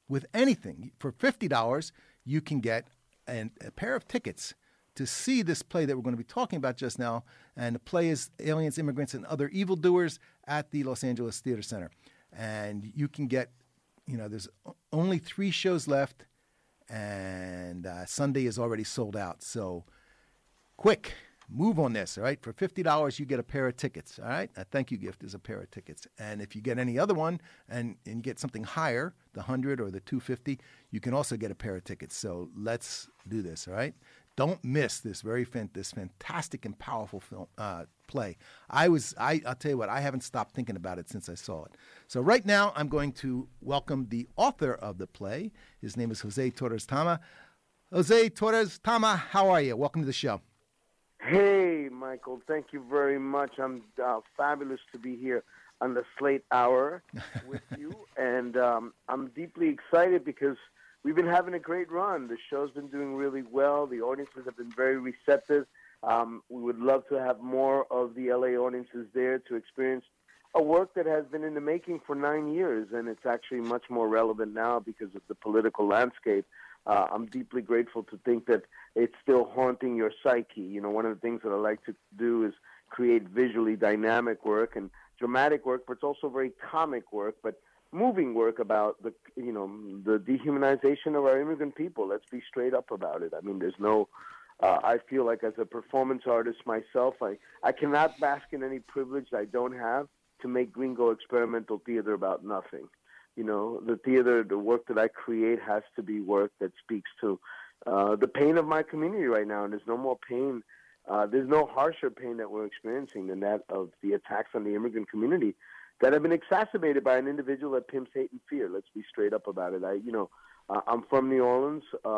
with anything. For $50, you can get a pair of tickets to see this play that we're going to be talking about just now. And the play is Aliens, Immigrants, and Other Evildoers at the Los Angeles Theater Center. And you can get, there's only 3 shows left, and Sunday is already sold out. So quick, move on this, all right? For $50, you get a pair of tickets, all right? A thank you gift is a pair of tickets. And if you get any other one and you get something higher, the 100 or the 250, you can also get a pair of tickets. So let's do this, all right? Don't miss this this fantastic and powerful film play. I'll tell you what, I haven't stopped thinking about it since I saw it. So right now, I'm going to welcome the author of the play. His name is Jose Torres Tama. Jose Torres Tama, how are you? Welcome to the show. Hey, Michael. Thank you very much. I'm fabulous to be here on the Slate Hour with you, and I'm deeply excited because we've been having a great run. The show's been doing really well. The audiences have been very receptive. We would love to have more of the LA audiences there to experience a work that has been in the making for 9 years, and it's actually much more relevant now because of the political landscape. I'm deeply grateful to think that it's still haunting your psyche. One of the things that I like to do is create visually dynamic work and dramatic work, but it's also very comic work, but moving work about the dehumanization of our immigrant people. Let's be straight up about it. I mean, there's no, I feel like as a performance artist myself, I cannot bask in any privilege I don't have to make gringo experimental theater about nothing. The theater, the work that I create has to be work that speaks to the pain of my community right now. And there's no more pain. There's no harsher pain that we're experiencing than that of the attacks on the immigrant community that have been exacerbated by an individual that pimps hate and fear. Let's be straight up about it. I'm from New Orleans.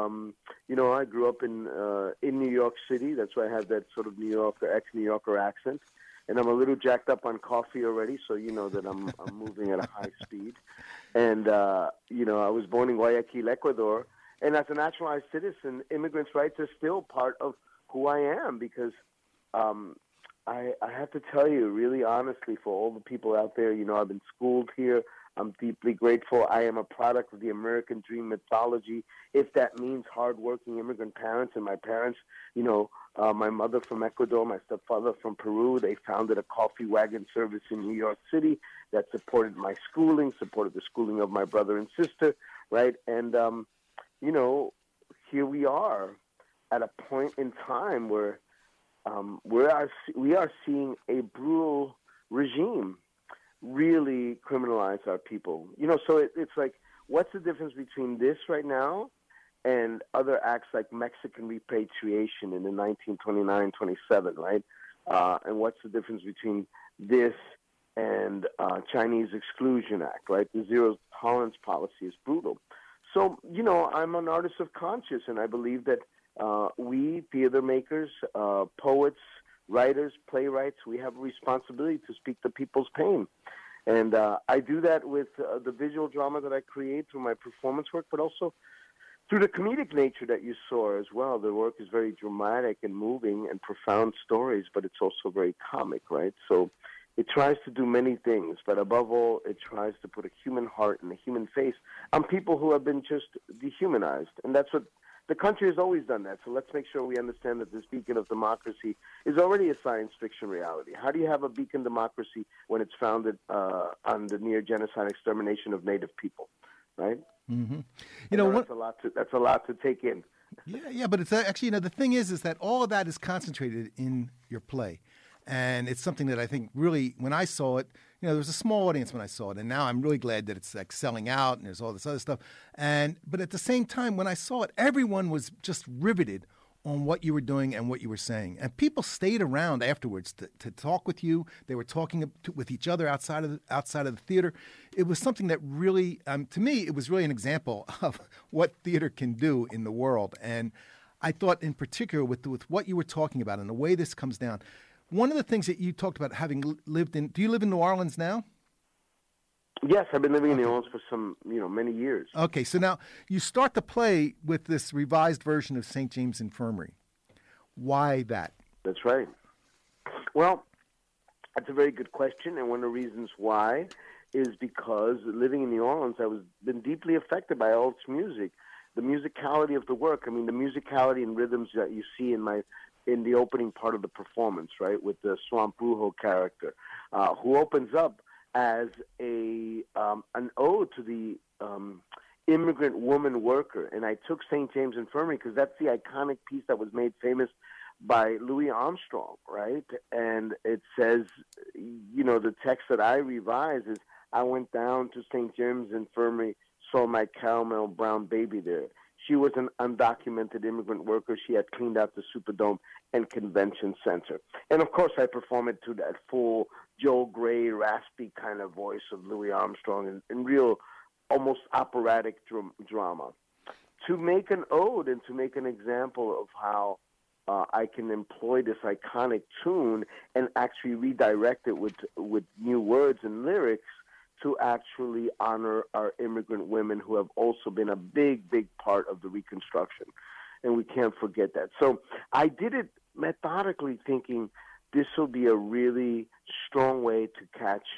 I grew up in New York City. That's why I have that sort of New Yorker, ex-New Yorker accent. And I'm a little jacked up on coffee already, so you know that I'm moving at a high speed. And, I was born in Guayaquil, Ecuador. And as a naturalized citizen, immigrants' rights are still part of who I am because I have to tell you, really honestly, for all the people out there, I've been schooled here. I'm deeply grateful. I am a product of the American dream mythology, if that means hardworking immigrant parents. And my parents, my mother from Ecuador, my stepfather from Peru, they founded a coffee wagon service in New York City that supported my schooling, supported the schooling of my brother and sister, right? And, here we are at a point in time where we are seeing a brutal regime really criminalize our people. So it's like, what's the difference between this right now and other acts like Mexican repatriation in the 1929-27, right? And what's the difference between this and Chinese Exclusion Act, right? The zero tolerance policy is brutal. So, I'm an artist of conscience, and I believe that we, theater makers, poets, writers, playwrights, we have a responsibility to speak to people's pain. And I do that with the visual drama that I create through my performance work, but also through the comedic nature that you saw as well. The work is very dramatic and moving and profound stories, but it's also very comic, right? So it tries to do many things, but above all, it tries to put a human heart and a human face on people who have been just dehumanized. And that's what the country has always done that. So let's make sure we understand that this beacon of democracy is already a science fiction reality. How do you have a beacon democracy when it's founded on the near genocide extermination of Native people, right? Mm-hmm. That's a lot to take in. Yeah, but it's actually, the thing is that all of that is concentrated in your play. And it's something that I think really, when I saw it, there was a small audience when I saw it, and now I'm really glad that it's like selling out and there's all this other stuff. But at the same time, when I saw it, everyone was just riveted on what you were doing and what you were saying. And people stayed around afterwards to talk with you. They were talking with each other outside of the theater. It was something that really, to me, it was really an example of what theater can do in the world. And I thought in particular with what you were talking about and the way this comes down, one of the things that you talked about having lived in, do you live in New Orleans now? Yes, I've been living in New Orleans for some, many years. Okay, so now you start the play with this revised version of St. James Infirmary. Why that? That's right. Well, that's a very good question, and one of the reasons why is because living in New Orleans, I was been deeply affected by all its music, the musicality of the work. I mean, the musicality and rhythms that you see in the opening part of the performance, right, with the Swamp Brujo character, who opens up as an ode to the immigrant woman worker. And I took St. James Infirmary because that's the iconic piece that was made famous by Louis Armstrong, right? And it says, the text that I revise is, I went down to St. James Infirmary, saw my caramel brown baby there. She was an undocumented immigrant worker. She had cleaned out the Superdome and Convention Center. And, of course, I perform it to that full Joel Grey, raspy kind of voice of Louis Armstrong in real, almost operatic drama. To make an ode and to make an example of how I can employ this iconic tune and actually redirect it with new words and lyrics to actually honor our immigrant women who have also been a big, big part of the Reconstruction. And we can't forget that. So I did it methodically, thinking this will be a really strong way to catch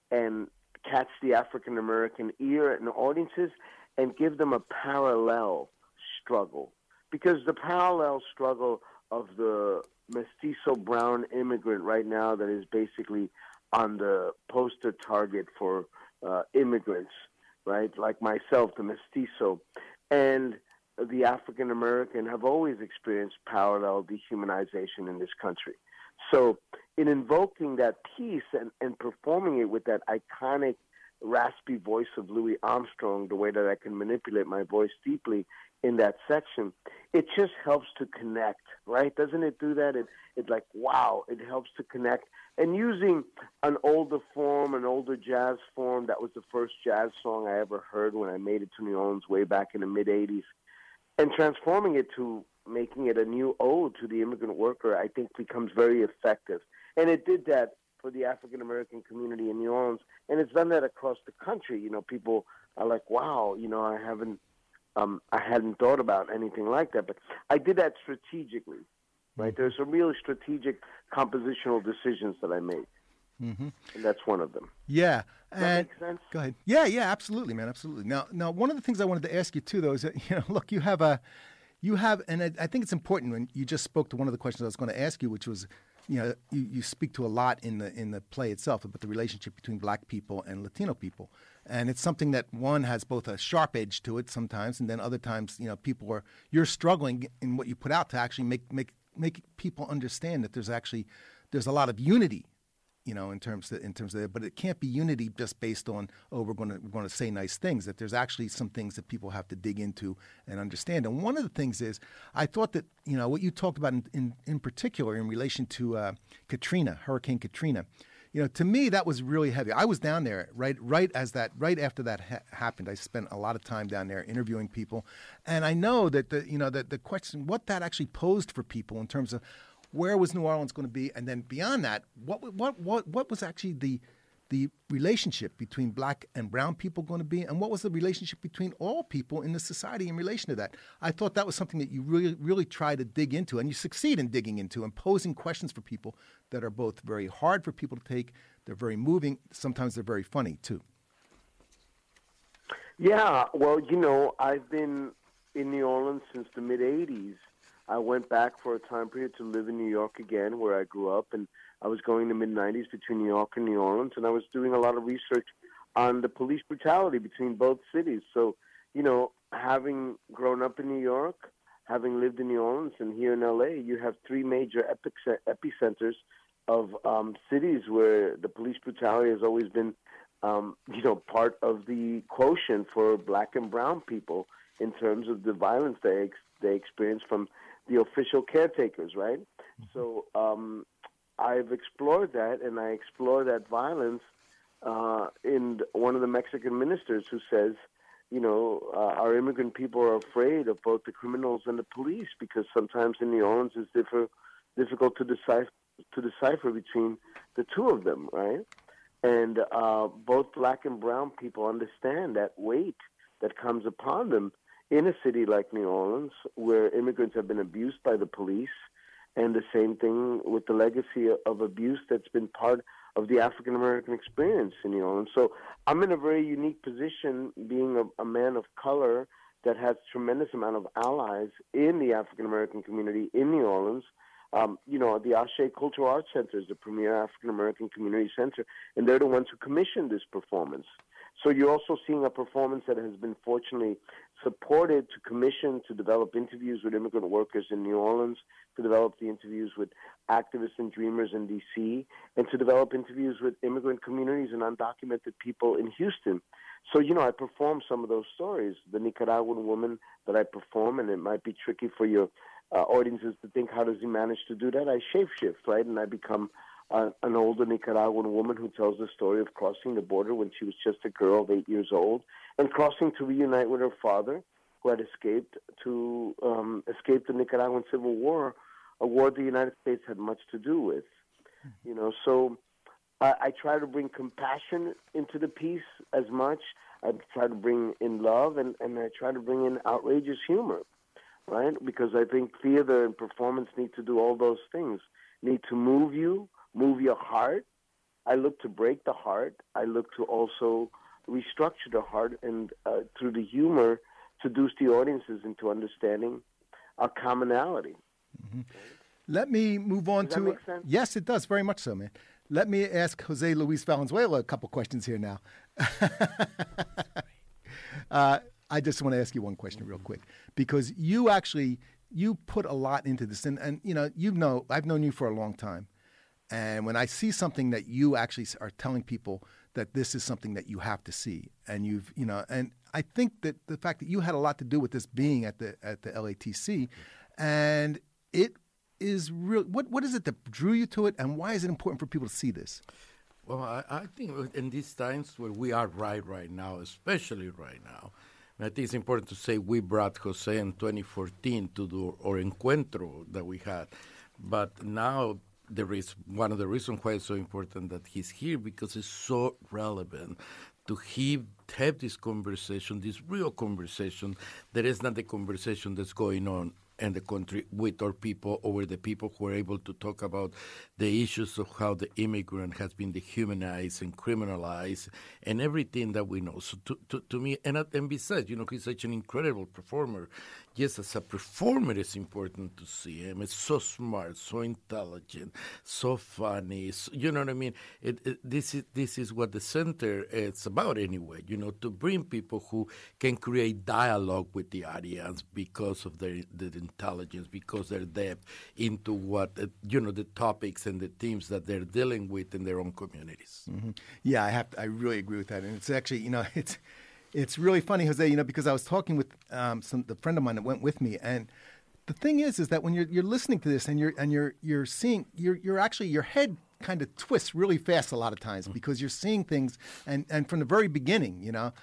the African-American ear and audiences and give them a parallel struggle. Because the parallel struggle of the mestizo brown immigrant right now that is basically on the poster target for immigrants, right? Like myself, the mestizo, and the African American have always experienced parallel dehumanization in this country. So in invoking that piece and performing it with that iconic raspy voice of Louis Armstrong, the way that I can manipulate my voice deeply in that section, it just helps to connect, right? Doesn't it do that? It's like, wow, it helps to connect. And using an older form, an older jazz form, that was the first jazz song I ever heard when I made it to New Orleans way back in the mid-'80s, and transforming it to making it a new ode to the immigrant worker, I think becomes very effective. And it did that for the African-American community in New Orleans, and it's done that across the country. People are like, wow, I hadn't thought about anything like that, but I did that strategically, right? There's some really strategic compositional decisions that I made, and that's one of them. Yeah. Does that make sense? Go ahead. Yeah, absolutely, man, absolutely. Now, one of the things I wanted to ask you too, though, is that look, you have, and I think it's important when you just spoke to one of the questions I was going to ask you, which was, you speak to a lot in the play itself about the relationship between Black people and Latino people. And it's something that one has both a sharp edge to it sometimes, and then other times, you're struggling in what you put out to actually make people understand that there's a lot of unity, in terms of it, but it can't be unity just based on, we're going to say nice things. That there's actually some things that people have to dig into and understand. And one of the things is, I thought that what you talked about in particular in relation to Hurricane Katrina. To me, that was really heavy. I was down there right after that happened. I spent a lot of time down there interviewing people, and I know that the question, what that actually posed for people in terms of where was New Orleans going to be, and then beyond that, what was actually the relationship between Black and brown people going to be, and what was the relationship between all people in the society in relation to that? I thought that was something that you really, really try to dig into, and you succeed in digging into and posing questions for people that are both very hard for people to take, they're very moving, sometimes they're very funny too. Yeah, well, I've been in New Orleans since the mid-'80s. I went back for a time period to live in New York again, where I grew up, and I was going the mid-'90s between New York and New Orleans, and I was doing a lot of research on the police brutality between both cities. So, having grown up in New York, having lived in New Orleans, and here in L.A., you have three major epicenters of cities where the police brutality has always been, part of the quotient for Black and brown people in terms of the violence they experience from the official caretakers, right? So I've explored that, and I explore that violence in one of the Mexican ministers who says, our immigrant people are afraid of both the criminals and the police because sometimes in New Orleans it's difficult to decipher between the two of them, right? And both Black and brown people understand that weight that comes upon them in a city like New Orleans, where immigrants have been abused by the police, and the same thing with the legacy of abuse that's been part of the African American experience in New Orleans. So I'm in a very unique position, being a man of color that has tremendous amount of allies in the African American community in New Orleans. The Ashe Cultural Arts Center is the premier African American community center, and they're the ones who commissioned this performance. So you're also seeing a performance that has been fortunately supported to commission to develop interviews with immigrant workers in New Orleans, to develop the interviews with activists and dreamers in D.C., and to develop interviews with immigrant communities and undocumented people in Houston. So, I perform some of those stories. The Nicaraguan woman that I perform, and it might be tricky for your audiences to think, how does he manage to do that? I shapeshift, right? And I become an older Nicaraguan woman who tells the story of crossing the border when she was just a girl of 8 years old, and crossing to reunite with her father, who had escaped the Nicaraguan Civil War, a war the United States had much to do with. So I try to bring compassion into the piece as much. I try to bring in love, and I try to bring in outrageous humor, right? Because I think theater and performance need to do all those things. Need to move you, move your heart. I look to break the heart. I look to also restructure the heart, and through the humor, seduce the audiences into understanding a commonality. Mm-hmm. Let me move on Does to... that make sense? Yes, it does. Very much so, man. Let me ask Jose Luis Valenzuela a couple questions here now. I just want to ask you one question real quick, because you put a lot into this, and I've known you for a long time, and when I see something that you actually are telling people that this is something that you have to see, and and I think that the fact that you had a lot to do with this being at the LATC, and it is real. What is it that drew you to it, and why is it important for people to see this? Well, I think in these times where we are right now, especially right now, I think it's important to say we brought Jose in 2014 to do our encuentro that we had. But now there is one of the reasons why it's so important that he's here, because it's so relevant to have this conversation, this real conversation that is not the conversation that's going on in the country with our people, or with the people who are able to talk about the issues of how the immigrant has been dehumanized and criminalized and everything that we know. So to me, and besides, he's such an incredible performer. Yes, as a performer, it's important to see him. It's so smart, so intelligent, so funny. So, you know what I mean? This is what the center is about anyway, to bring people who can create dialogue with the audience because of their intelligence, because their depth into what, the topics and the themes that they're dealing with in their own communities. Mm-hmm. Yeah, I really agree with that. And it's actually, it's really funny, Jose, because I was talking with the friend of mine that went with me, and the thing is that when you're listening to this and you're seeing, you're actually, your head kind of twists really fast a lot of times, because you're seeing things and from the very beginning,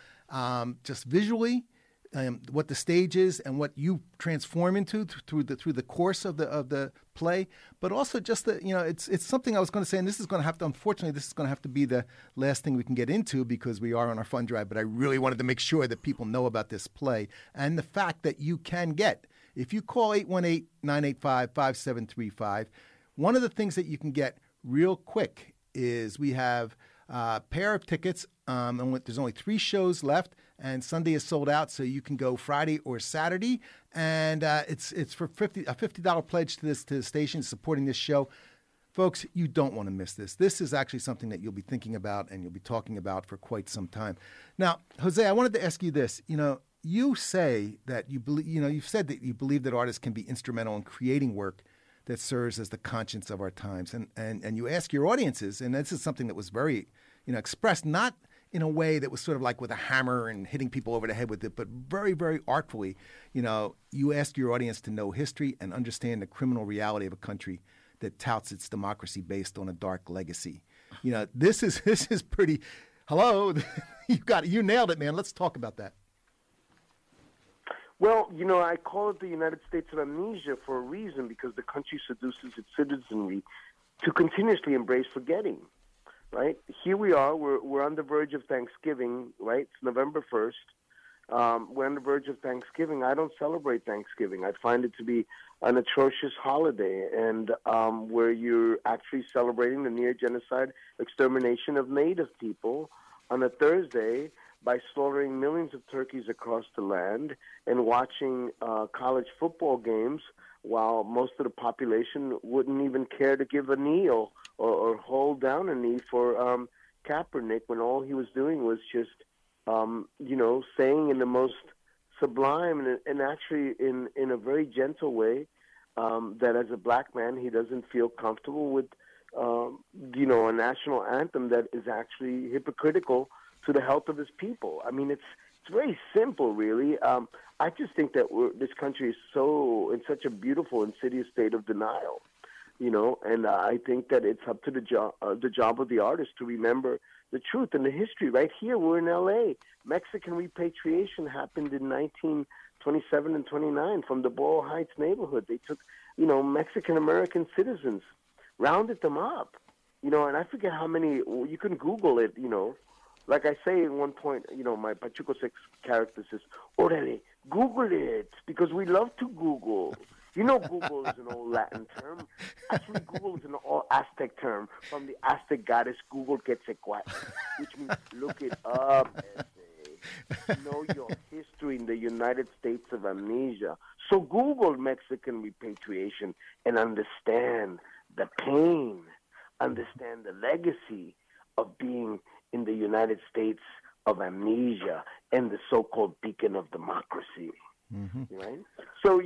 just visually, what the stage is and what you transform into through the course of the play, but also just it's something I was going to say, and this is going to have to, unfortunately, this is going to have to be the last thing we can get into because we are on our fund drive. But I really wanted to make sure that people know about this play and the fact that you can get, if you call 818-985-5735, one of the things that you can get real quick is we have a pair of tickets. And there's only 3 shows left, and Sunday is sold out, so you can go Friday or Saturday. And it's for a $50 pledge to the station supporting this show. Folks, you don't want to miss this. This is actually something that you'll be thinking about and you'll be talking about for quite some time. Now, Jose, I wanted to ask you this. You say that you believe, you've said that you believe that artists can be instrumental in creating work that serves as the conscience of our times. And you ask your audiences, and this is something that was very, expressed not in a way that was sort of like with a hammer and hitting people over the head with it, but very, very artfully. You ask your audience to know history and understand the criminal reality of a country that touts its democracy based on a dark legacy. This is pretty. Hello, you nailed it, man. Let's talk about that. Well, I call it the United States of amnesia for a reason, because the country seduces its citizenry to continuously embrace forgetting. Right? Here we are. We're on the verge of Thanksgiving, right? It's November 1st. We're on the verge of Thanksgiving. I don't celebrate Thanksgiving. I find it to be an atrocious holiday, and where you're actually celebrating the near genocide extermination of Native people on a Thursday by slaughtering millions of turkeys across the land and watching college football games while most of the population wouldn't even care to give a knee or hold down a knee for Kaepernick, when all he was doing was just, saying in the most sublime and actually in a very gentle way that as a black man he doesn't feel comfortable with, a national anthem that is actually hypocritical to the health of his people. I mean, it's very simple, really. I just think that this country is in such a beautiful, insidious state of denial, and I think that it's up to the job of the artist to remember the truth and the history. Right here, we're in L.A. Mexican repatriation happened in 1927 and 29 from the Boyle Heights neighborhood. They took, Mexican-American citizens, rounded them up, and I forget how many. You can Google it, Like I say at one point, my Pachuco 6 character says, "Orale, Google it," because we love to Google. Google is an old Latin term. Actually, Google is an old Aztec term from the Aztec goddess Google Quetzalcoatl, which means look it up, know your history in the United States of amnesia. So Google Mexican repatriation and understand the pain, understand the legacy of being in the United States of amnesia and the so-called beacon of democracy, right? So,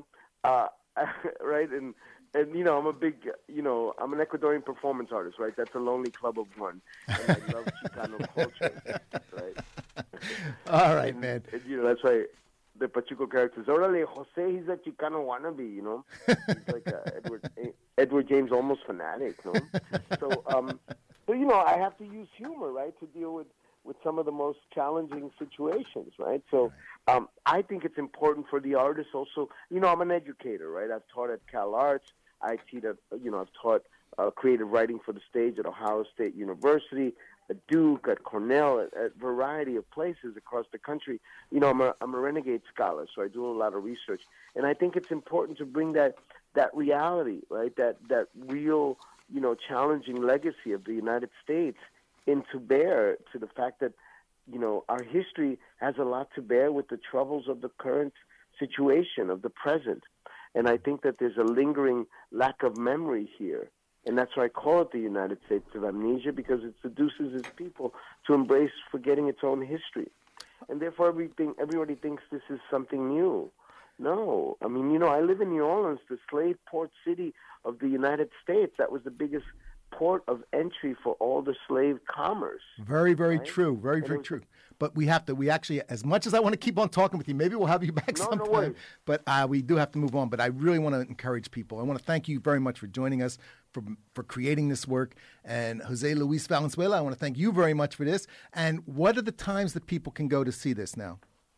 right, and I'm a big, I'm an Ecuadorian performance artist, right? That's a lonely club of one, and I love Chicano culture, right? All right, man. And, that's why the Pachuco characters, orale, Jose, he's a Chicano wannabe, He's like a Edward James Olmos fanatic, So, I have to use humor, right, to deal with some of the most challenging situations, right? So I think it's important for the artists also. I'm an educator, right? I've taught at Cal Arts. I've taught creative writing for the stage at Ohio State University, at Duke, at Cornell, at a variety of places across the country. I'm a renegade scholar, so I do a lot of research. And I think it's important to bring that reality, right, that real, challenging legacy of the United States into bear to the fact that, our history has a lot to bear with the troubles of the current situation, of the present. And I think that there's a lingering lack of memory here. And that's why I call it the United States of amnesia, because it seduces its people to embrace forgetting its own history. And therefore everybody thinks this is something new. No. I mean, I live in New Orleans, the slave port city of the United States. That was the biggest port of entry for all the slave commerce. Very, very true. Very, very true. But we actually, as much as I want to keep on talking with you, maybe we'll have you back sometime. But we do have to move on. But I really want to encourage people. I want to thank you very much for joining us, for creating this work. And Jose Luis Valenzuela, I want to thank you very much for this. And what are the times that people can go to see this now?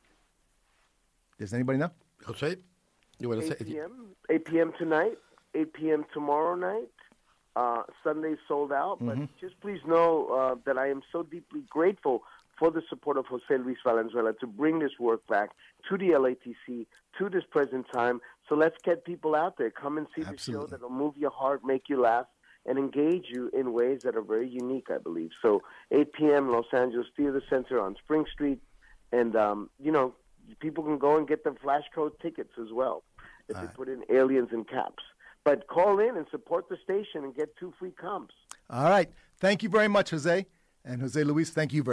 Does anybody know? Jose, you want to say? 8 p.m. 8 p.m. tonight, 8 p.m. tomorrow night. Sunday's sold out, but just please know that I am so deeply grateful for the support of Jose Luis Valenzuela to bring this work back to the LATC, to this present time. So let's get people out there. Come and see the show that'll move your heart, make you laugh, and engage you in ways that are very unique, I believe. So 8 p.m., Los Angeles Theater Center on Spring Street. And, people can go and get the flash code tickets as well if they put in aliens in caps. But call in and support the station and get 2 free comps. All right. Thank you very much, Jose. And Jose Luis, thank you very much.